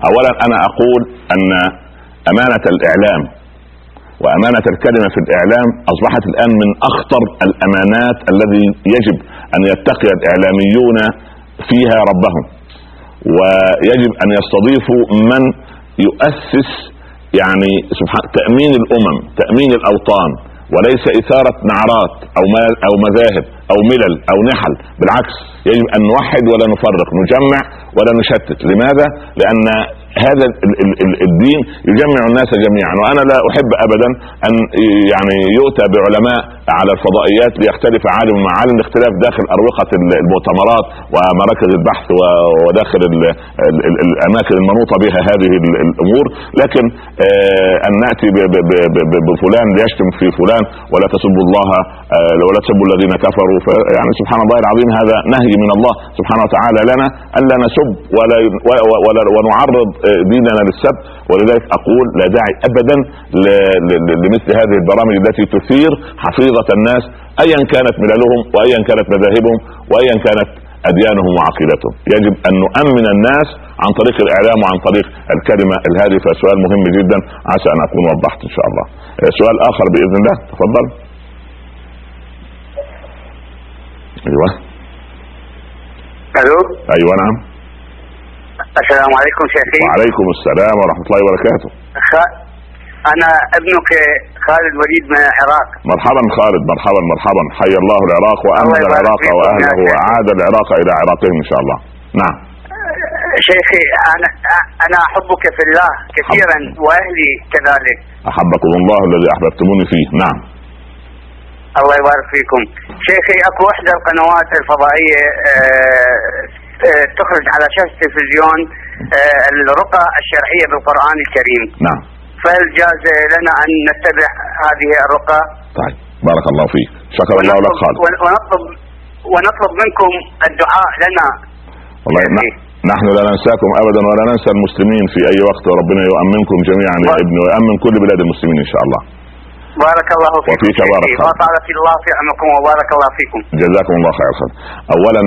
اولا انا اقول ان امانة الاعلام وامانة الكلمة في الاعلام اصبحت الان من اخطر الامانات الذي يجب ان يتقي الاعلاميون فيها ربهم، ويجب ان يستضيفوا من يؤسس يعني سبحان تأمين الامم، تأمين الاوطان، وليس اثارة نعرات او مذاهب او ملل او نحل. بالعكس يجب ان نوحد ولا نفرق، نجمع ولا نشتت. لماذا؟ لان هذا الدين يجمع الناس جميعا. وانا لا احب ابدا ان يعني يؤتى بعلماء على الفضائيات ليختلف عالم مع عالم، الاختلاف داخل اروقة المؤتمرات ومراكز البحث وداخل الاماكن المنوطة بها هذه الامور. لكن ان ناتي بفلان ليشتم في فلان ولا تسبوا الله ولا تسبوا الذين كفروا، يعني سبحان الله العظيم هذا نهي من الله سبحانه وتعالى لنا الا نسب ولا ونعرض ديننا للسب. ولذلك اقول لا داعي ابدا لمثل هذه البرامج التي تثير حفيظة الناس ايا كانت مللهم وايا كانت مذاهبهم وايا كانت اديانهم وعقيدتهم. يجب ان نؤمن الناس عن طريق الاعلام وعن طريق الكلمة الهادفة. سؤال مهم جدا، عسى ان اكون وضحت ان شاء الله. سؤال اخر باذن الله، تفضل. ايوه الو. ايوه نعم. السلام عليكم شيخي. وعليكم السلام ورحمة الله وبركاته. انا ابنك خالد وليد من العراق. مرحبا خالد، مرحبا مرحبا، حي الله العراق وامن العراق واهله واعاد العراق الى عراقهم ان شاء الله. نعم شيخي، انا احبك في الله كثيرا واهلي كذلك. احبكم الله الذي احببتموني فيه. نعم الله يبارك فيكم شيخي. اكو احدى القنوات الفضائية تخرج على شاشة التلفزيون الرقى الشرعية بالقرآن الكريم. نعم. فهل جاز لنا ان نتبع هذه الرقى؟ طيب بارك الله فيك، شكر الله لك خالد. ونطلب منكم الدعاء لنا. والله نحن لا ننساكم ابدا ولا ننسى المسلمين في اي وقت، وربنا يؤمنكم جميعا يا ابني ويؤمن كل بلاد المسلمين ان شاء الله. بارك الله فيكم. وفيك بارك الله. وطال في الله في عمركم وبارك الله فيكم. جزاكم الله خير. اولا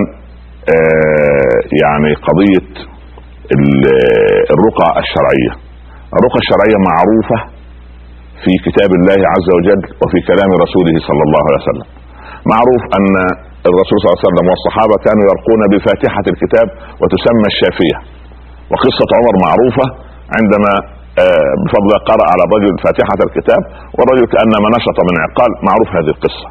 يعني قضية الرقى الشرعية، الرقى الشرعية معروفة في كتاب الله عز وجل وفي كلام رسوله صلى الله عليه وسلم. معروف ان الرسول صلى الله عليه وسلم والصحابة كانوا يرقون بفاتحة الكتاب وتسمى الشافية. وقصة عمر معروفة عندما بفضل قرأ على الرجل فاتحة الكتاب والرجل كأنما نشط من عقال. معروف هذه القصة.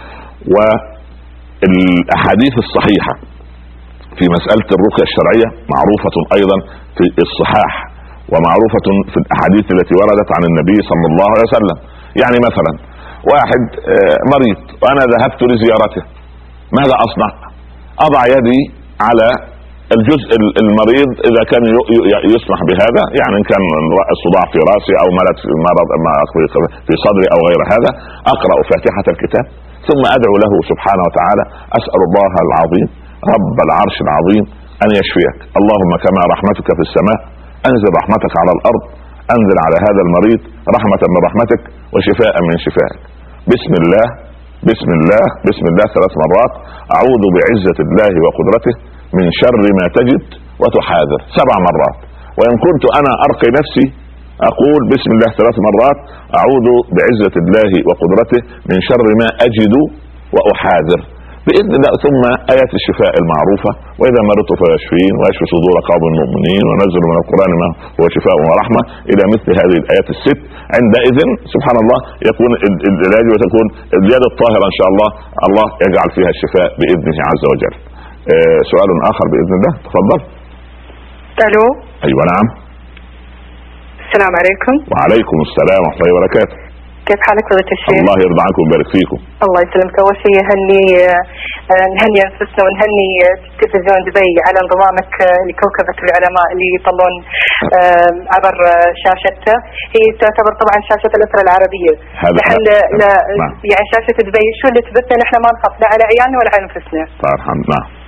والاحاديث الصحيحة في مسألة الرقية الشرعية معروفة ايضا في الصحاح، ومعروفة في الاحاديث التي وردت عن النبي صلى الله عليه وسلم. يعني مثلا واحد مريض وانا ذهبت لزيارته، ماذا اصنع؟ اضع يدي على الجزء المريض اذا كان يسمح بهذا، يعني ان كان الصداع في راسي او مرض في صدري او غير هذا، اقرأ فاتحة الكتاب ثم ادعو له سبحانه وتعالى، اسأل الله العظيم رب العرش العظيم ان يشفيك، اللهم كما رحمتك في السماء انزل رحمتك على الارض، انزل على هذا المريض رحمة من رحمتك وشفاء من شفائك. بسم الله بسم الله بسم الله 3 مرات. اعوذ بعزة الله وقدرته من شر ما تجد وتحاذر 7 مرات. وان كنت انا ارقي نفسي اقول بسم الله 3 مرات، اعوذ بعزة الله وقدرته من شر ما اجد واحاذر باذن الله. ثم ايات الشفاء المعروفة، واذا مرضت فيشفين ويشفي صدور قوم المؤمنين ونزل من القرآن ما هو شفاء ورحمة، الى مثل هذه الايات ال6. عندئذ سبحان الله يكون العلاج وتكون اليد الطاهرة ان شاء الله، الله يجعل فيها الشفاء باذنه عز وجل. سؤال اخر باذن الله، تفضل. الو. ايوه نعم. السلام عليكم. وعليكم السلام ورحمة الله وبركاته. كيف حالك فضيلة الشيخ؟ الله يرضى عنكم ويبارك فيكم. الله يسلمك. اول شيء نهني انفسنا ونهني تلفزيون دبي على انضمامك لكوكبة العلماء اللي يطلون عبر شاشته. هي تعتبر طبعا شاشة الأسرة العربية. نحن يعني شاشة دبي شو اللي تبثنا، نحن ما نخاف لا على عيالنا ولا على انفسنا. نعم.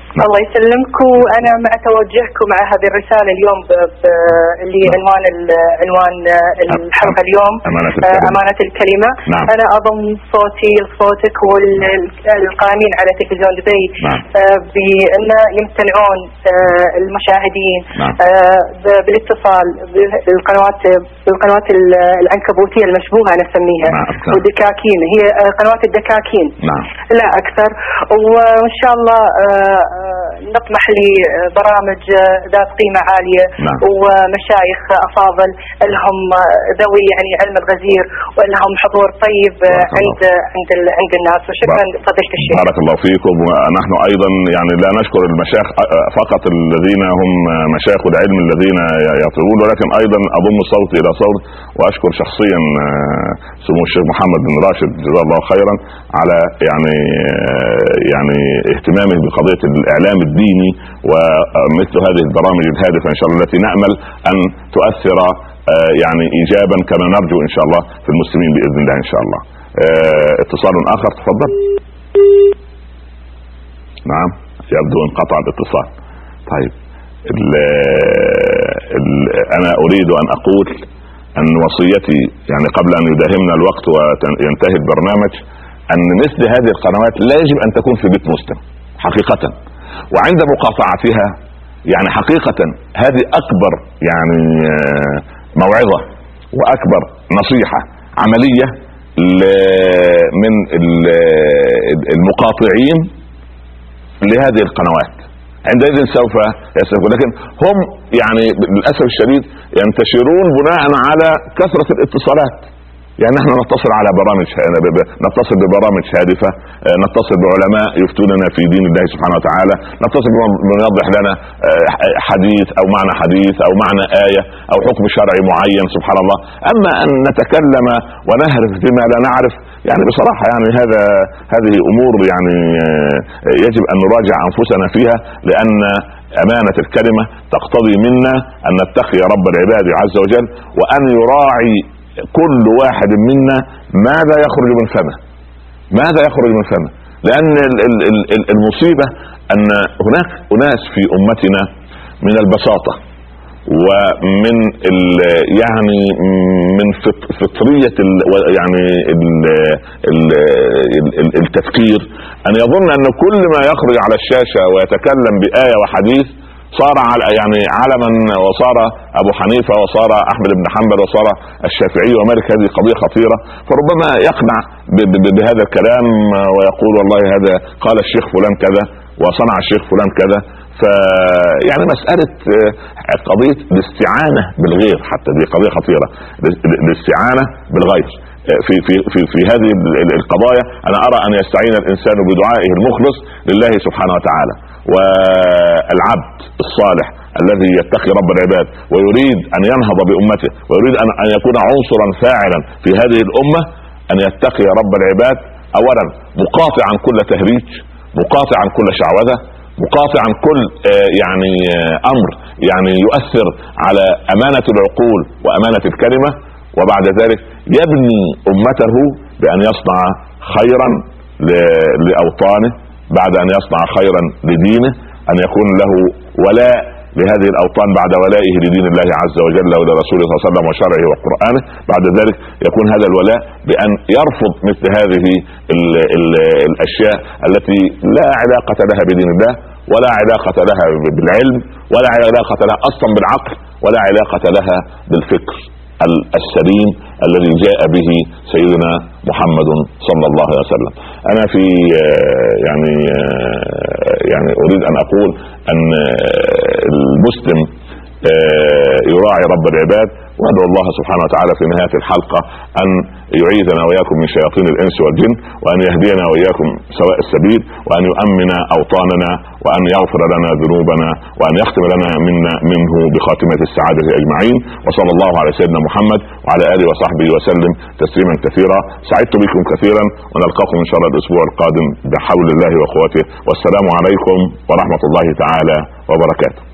الله يسلمك. وانا مع توجهكم مع هذه الرساله اليوم اللي عنوان الحلقه اليوم امانه الكلمه. نعم. انا اضم صوتي لصوتك والقائمين على تلفزيون دبي بان يمتنعون المشاهدين بالاتصال بالقنوات العنكبوتيه المشبوهه انا اسميها والدكاكين، هي قنوات الدكاكين لا اكثر. وان شاء الله نطمح لبرامج ذات قيمة عالية ومشايخ أفاضل لهم ذوي يعني علم الغزير ولهم حضور طيب عند الناس. وشكرا فضيلة الشيخ. بارك الله فيكم. ونحن أيضا يعني لا نشكر المشايخ فقط الذين هم مشايخ العلم الذين يطلبون، ولكن أيضا أضم صوتي إلى صوت وأشكر شخصيا سمو الشيخ محمد بن راشد جزاه الله خيرا على يعني اهتمامه بقضية الإعلام الديني ومثل هذه البرامج الهادفة إن شاء الله التي نأمل أن تؤثر يعني إيجابا كما نرجو إن شاء الله في المسلمين بإذن الله إن شاء الله. اتصال آخر تفضل. نعم يبدو انقطع الاتصال. طيب أنا أريد أن أقول أن وصيتي يعني قبل أن يداهمنا الوقت وينتهي البرنامج أن مثل هذه القنوات لا يجب أن تكون في بيت مسلم حقيقة، وعند مقاطعتها يعني حقيقة هذه أكبر يعني موعظة وأكبر نصيحة عملية من المقاطعين لهذه القنوات. عندئذ سوف يسلكون، لكن هم يعني للأسف الشديد ينتشرون بناء على كثرة الاتصالات. يعني نحن نتصل على برامج، نتصل ببرامج هادفة، نتصل بعلماء يفتوننا في دين الله سبحانه وتعالى، نتصل بمن يوضح لنا حديث أو معنى حديث أو معنى آية أو حكم شرعي معين سبحان الله. أما أن نتكلم ونهرف بما لا نعرف يعني بصراحة يعني هذه أمور يعني يجب أن نراجع أنفسنا فيها، لأن أمانة الكلمة تقتضي منا أن نتقي رب العباد عز وجل، وأن يراعي كل واحد منا ماذا يخرج من فمه، ماذا يخرج من فمه. لأن المصيبة أن هناك أناس في أمتنا من البساطة ومن يعني من فطرية يعني التفكير أن يظن أن كل ما يخرج على الشاشة ويتكلم بآية وحديث صار يعني علما، وصار أبو حنيفة وصار أحمد بن حنبل وصار الشافعي ومالك. هذه قضية خطيرة، فربما يقنع بهذا الكلام ويقول والله هذا قال الشيخ فلان كذا وصنع الشيخ فلان كذا. فيعني مسألة قضية الاستعانة بالغير، حتى دي قضية خطيرة، الاستعانة بالغير في في في في هذه القضايا. أنا أرى أن يستعين الإنسان بدعائه المخلص لله سبحانه وتعالى. والعبد الصالح الذي يتقي رب العباد ويريد أن ينهض بأمته ويريد أن يكون عنصرا فاعلا في هذه الأمة أن يتقي رب العباد أولا مقاطعا كل تهريج، مقاطعا كل شعوذة، مقاطعا كل يعني أمر يعني يؤثر على أمانة العقول وأمانة الكلمة. وبعد ذلك يبني أمته بأن يصنع خيرا لأوطانه، بعد أن يصنع خيرا لدينه، أن يكون له ولاء لهذه الأوطان بعد ولائه لدين الله عز وجل ولرسوله صلى الله عليه وسلم وشرعه وقرآنه. بعد ذلك يكون هذا الولاء بأن يرفض مثل هذه الأشياء التي لا علاقة لها بدين الله ولا علاقة لها بالعلم ولا علاقة لها أصلا بالعقل ولا علاقة لها بالفكر السليم الذي جاء به سيدنا محمد صلى الله عليه وسلم. أنا في يعني أريد أن أقول أن المسلم يراعي رب العباد، وأدعو الله سبحانه وتعالى في نهاية الحلقة أن يعيذنا وإياكم من شياطين الإنس والجن، وأن يهدينا وإياكم سواء السبيل، وأن يؤمن أوطاننا، وأن يغفر لنا ذنوبنا، وأن يختم لنا منه بخاتمة السعادة أجمعين. وصلى الله على سيدنا محمد وعلى آله وصحبه وسلم تسليما كثيرا. سعدت بكم كثيرا، ونلقاكم إن شاء الله الأسبوع القادم بحول الله وقوته. والسلام عليكم ورحمة الله تعالى وبركاته.